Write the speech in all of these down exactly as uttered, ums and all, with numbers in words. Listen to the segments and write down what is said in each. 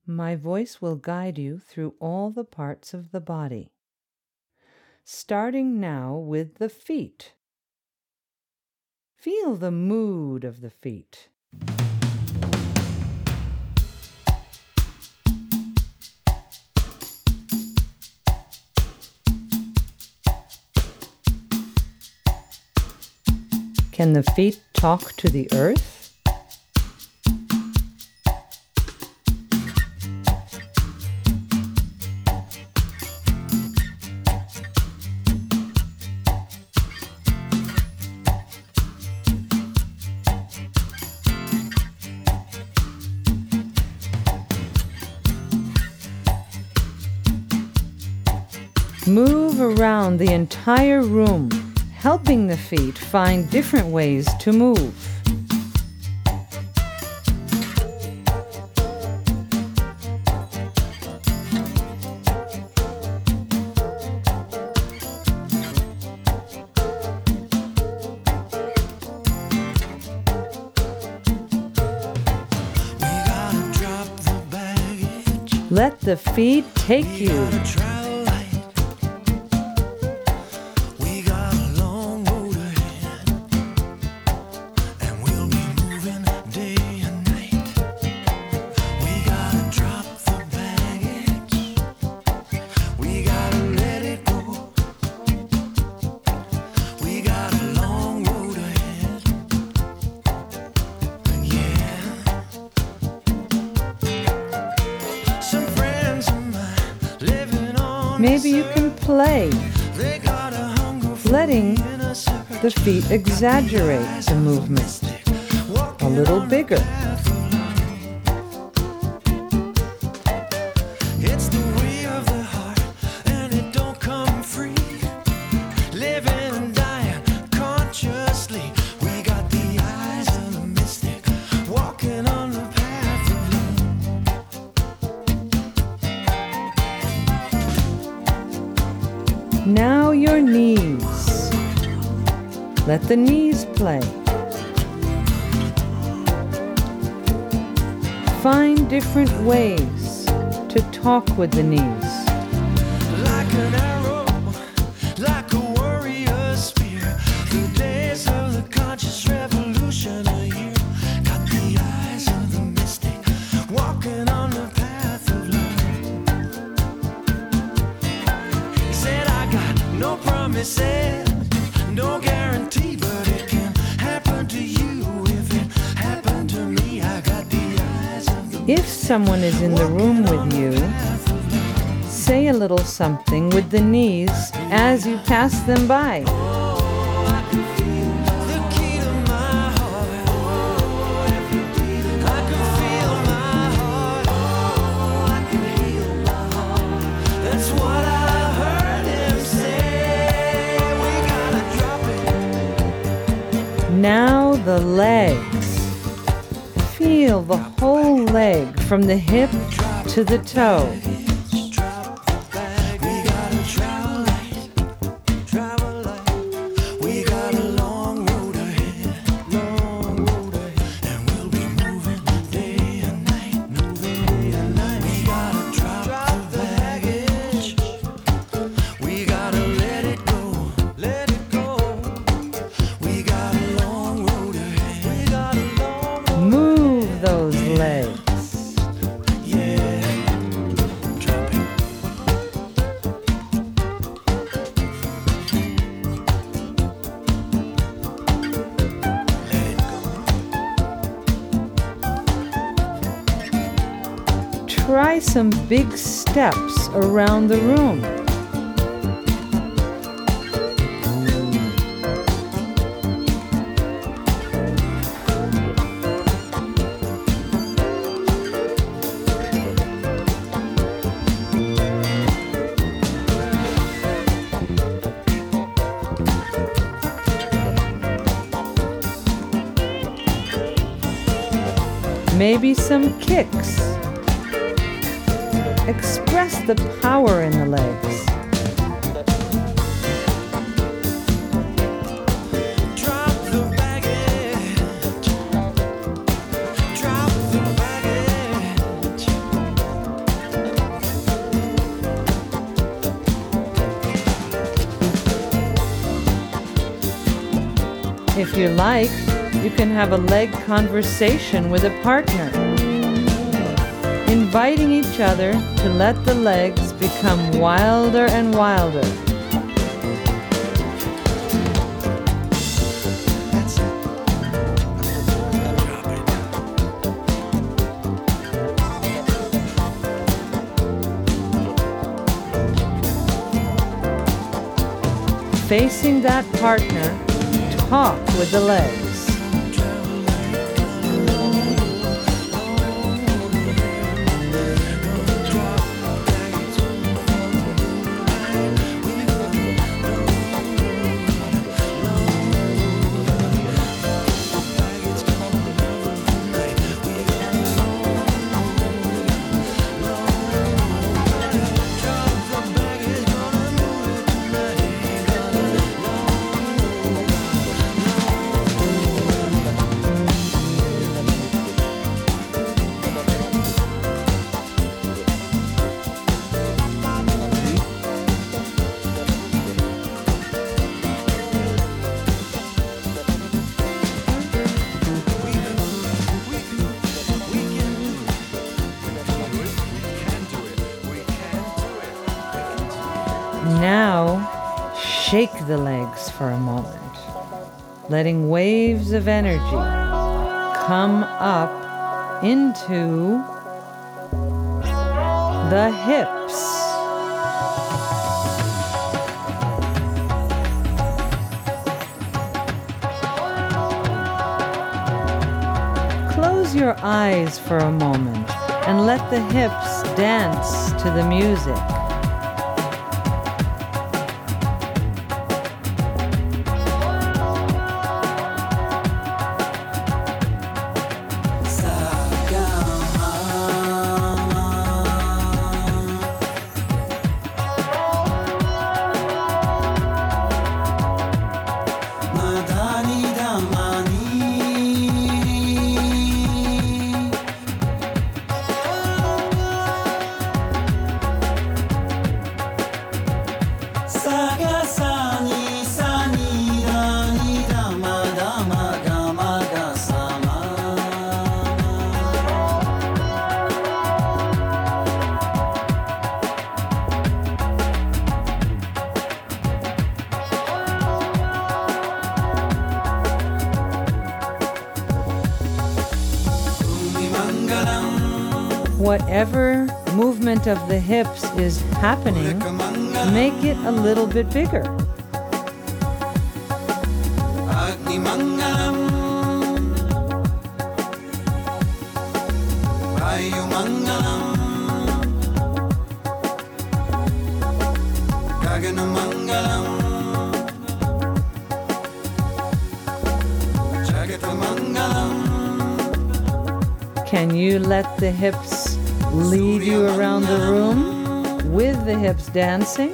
My voice will guide you through all the parts of the body. Starting now with the feet. Feel the mood of the feet. Can the feet talk to the earth? Move around the entire room, helping the feet find different ways to move. Let the feet take you. Maybe you can play, letting the feet exaggerate the movement a little bigger. It's the way of the heart, and it don't come free. Living and dying consciously. We got the eyes of the mystic, walking on the path of love. Now your knees. Let the knees play. Find different ways to talk with the knees. Like an arrow, like a warrior spear. The days of the conscious revolution are here. Got the eyes of the mystic, walking on the path of love. He said, I got no promises, no guarantee, but it can happen to you. If it happened to me, I got the eyes of the If someone is in the room with you, say a little something with the knees as you pass them by. Now the legs. Feel the whole leg from the hip to the toe. Move those legs. Try some big steps around the room. Maybe some kicks. Express the power in the legs. Drop the baggage. Drop the baggage. If you like, you can have a leg conversation with a partner, inviting each other to let the legs become wilder and wilder. Facing that partner, talk with the legs. Now, shake the legs for a moment, letting waves of energy come up into the hips. Close your eyes for a moment and let the hips dance to the music. Whatever movement of the hips is happening, make it a little bit bigger. Can you let the hips lead you around the room with the hips dancing?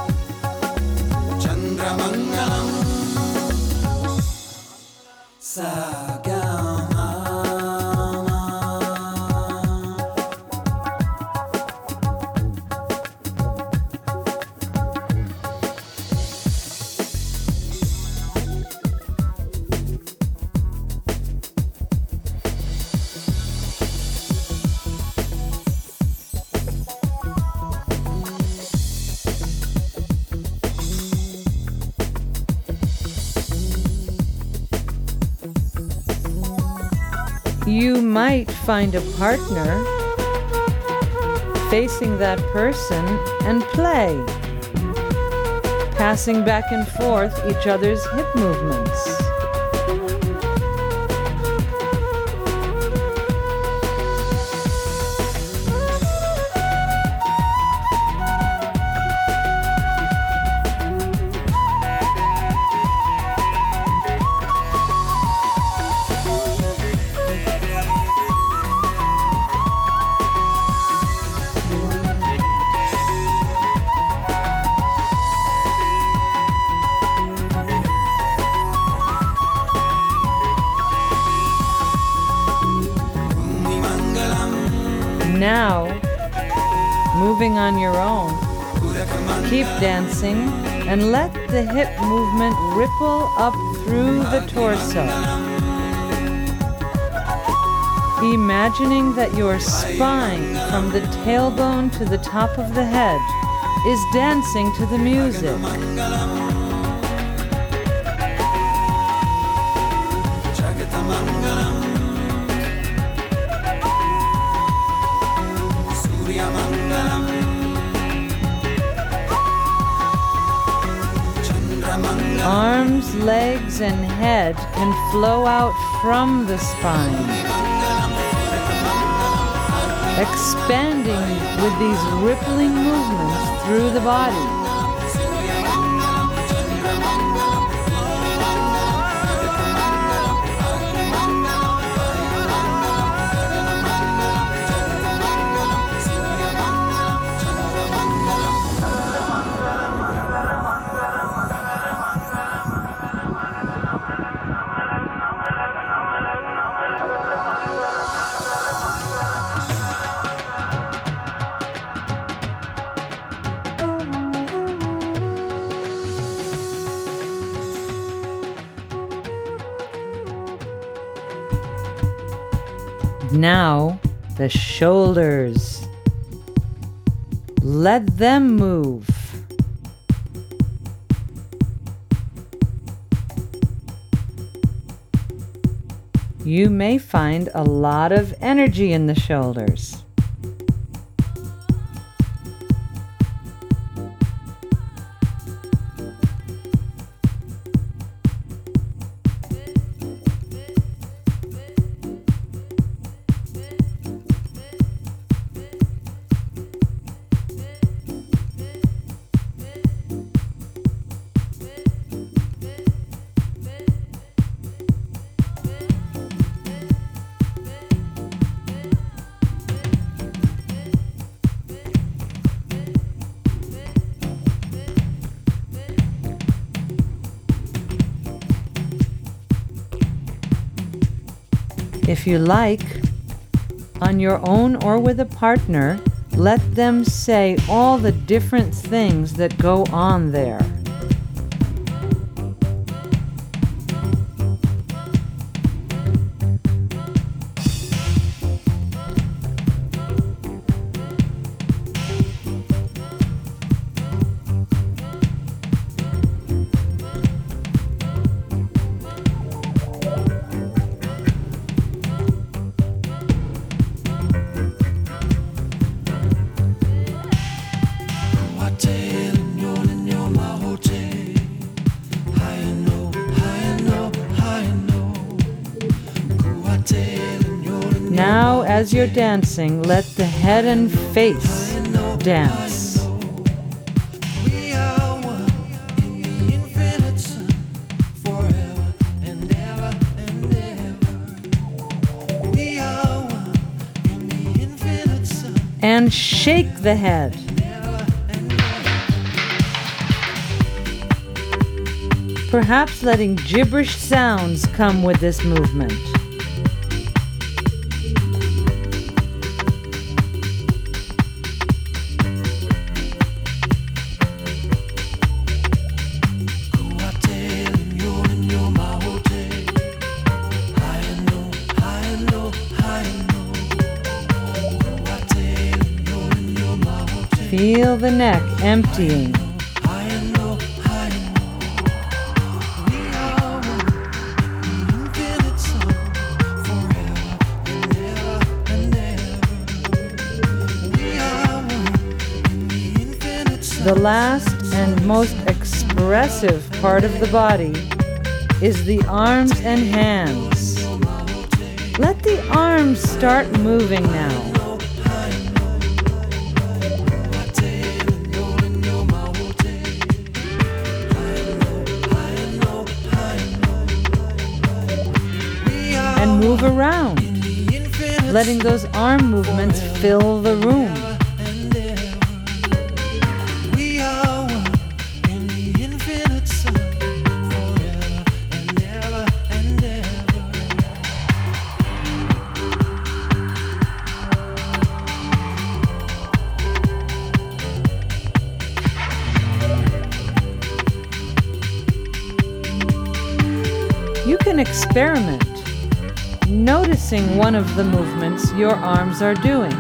You might find a partner facing that person and play, passing back and forth each other's hip movements. Now, moving on your own, keep dancing and let the hip movement ripple up through the torso, imagining that your spine from the tailbone to the top of the head is dancing to the music. Arms, legs, and head can flow out from the spine, expanding with these rippling movements through the body. Now, the shoulders. Let them move. You may find a lot of energy in the shoulders. If you like, on your own or with a partner, let them say all the different things that go on there. Now, as you're dancing, let the head and face dance. And shake the head. Perhaps letting gibberish sounds come with this movement. Feel the neck emptying. The last and most expressive part of the body is the arms and hands. Let the arms start moving now. And move around, letting those arm movements fill the room. can experiment, noticing one of the movements your arms are doing.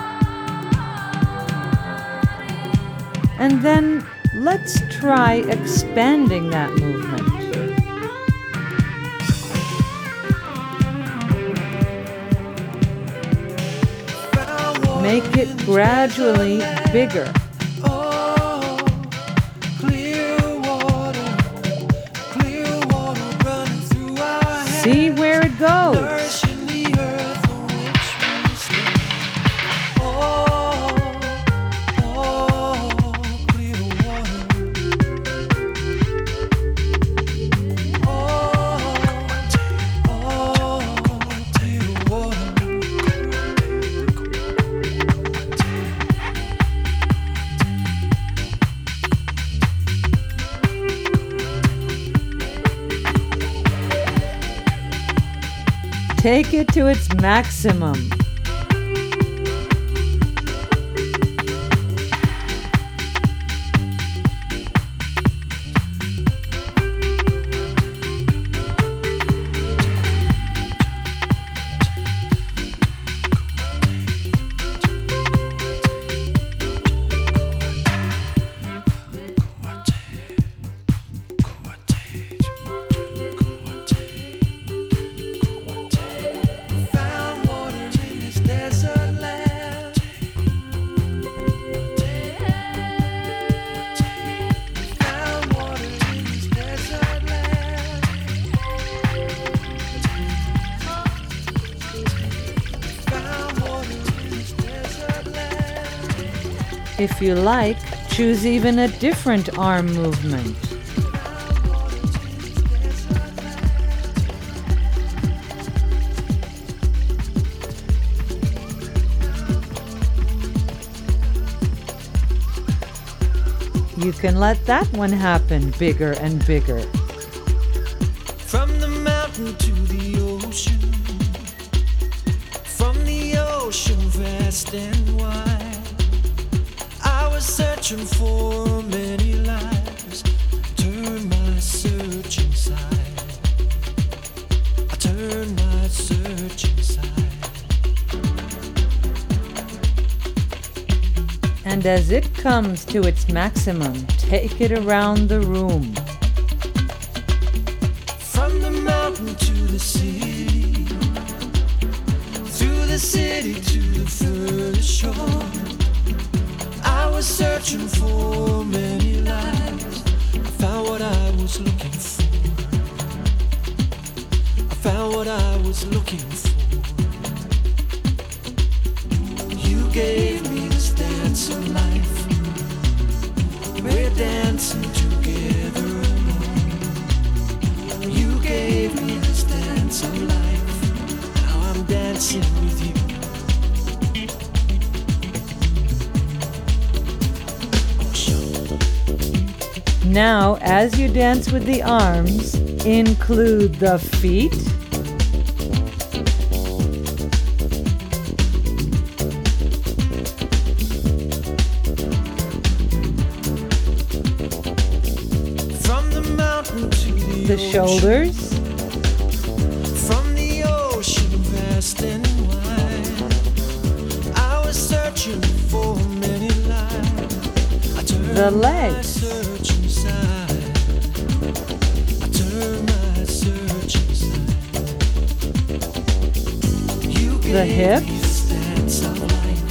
And then let's try expanding that movement. Make it gradually bigger. See where it goes. Take it to its maximum. If you like, choose even a different arm movement. You can let that one happen bigger and bigger. From the mountain to the ocean, from the ocean vast and wide, I was searching for many lives. Turn my search inside. I turn my search inside. And as it comes to its maximum, take it around the room. From the mountain to the city, through the city to the furthest shore, I was searching for many lives. I found what I was looking for. I found what I was looking for. You gave me this dance of life. We're dancing together alone. You gave me this dance of life. Now I'm dancing with you. Now, as you dance with the arms, include the feet, from the mountain to the, the shoulders, from the ocean vast and wide, I was searching for many lives. I turned the my legs, search inside. I turned my search inside. You the gave hips, me this dance of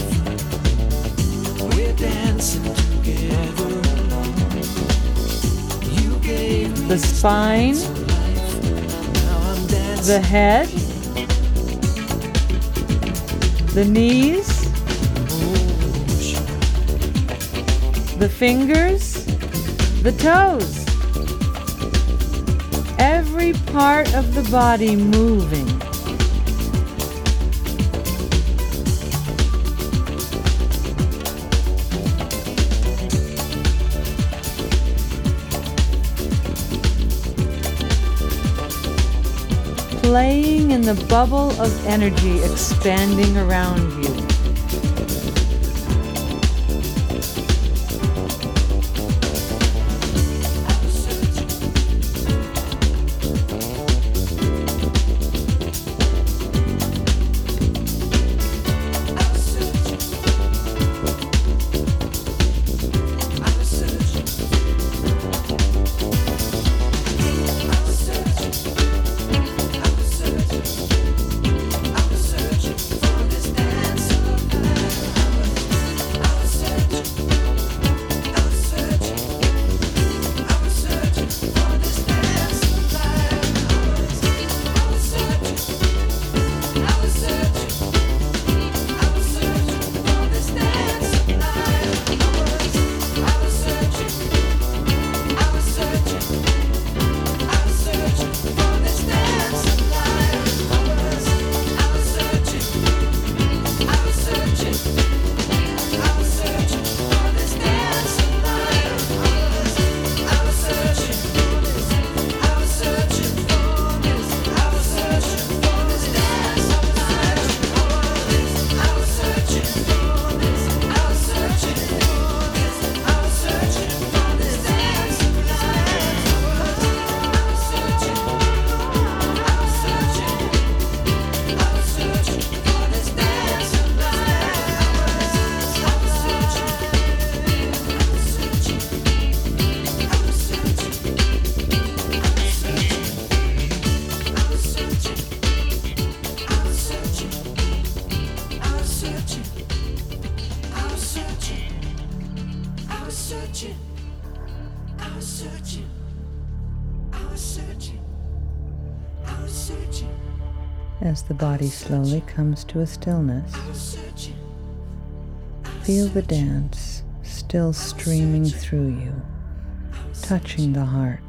life. We're dancing together alone. You gave me the spine, this life. Now I'm dancing. the head, the knees, the fingers, the toes. Every part of the body moving. Playing in the bubble of energy expanding around you. searching, I was searching, I was searching, I was searching. As the body slowly comes to a stillness, I was searching, I was feel the searching. dance still streaming through you, touching the heart.